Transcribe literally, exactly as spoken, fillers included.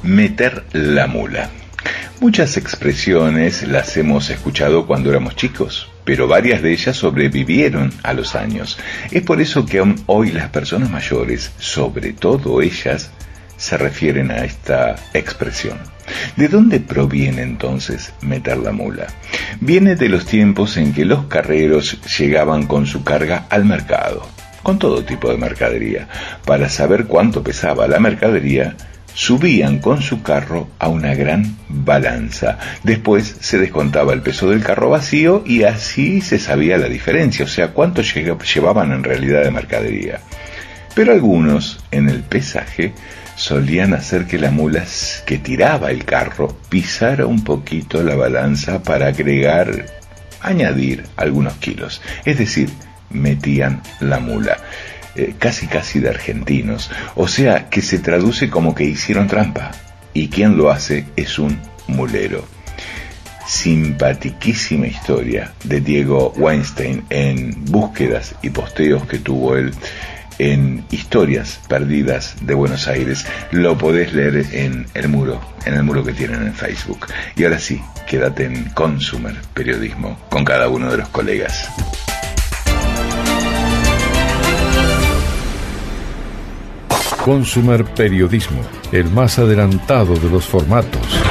Meter la mula. Muchas expresiones las hemos escuchado cuando éramos chicos, pero varias de ellas sobrevivieron a los años. Es por eso que aún hoy las personas mayores, sobre todo ellas, se refieren a esta expresión. ¿De dónde proviene entonces meter la mula? Viene de los tiempos en que los carreros llegaban con su carga al mercado, con todo tipo de mercadería. Para saber cuánto pesaba la mercadería, subían con su carro a una gran balanza. Después se descontaba el peso del carro vacío y así se sabía la diferencia, o sea, cuánto llevaban en realidad de mercadería. Pero algunos, en el pesaje, solían hacer que la mula que tiraba el carro pisara un poquito la balanza para agregar, añadir algunos kilos. Es decir, metían la mula. Eh, casi casi de argentinos, o sea que se traduce como que hicieron trampa, y quien lo hace es un mulero. Simpatiquísima historia de Diego Weinstein en búsquedas y posteos que tuvo él en Historias Perdidas de Buenos Aires. Lo podés leer en el muro, en el muro que tienen en Facebook. Y ahora sí, quédate en Consumer Periodismo con cada uno de los colegas. Consumer Periodismo, el más adelantado de los formatos.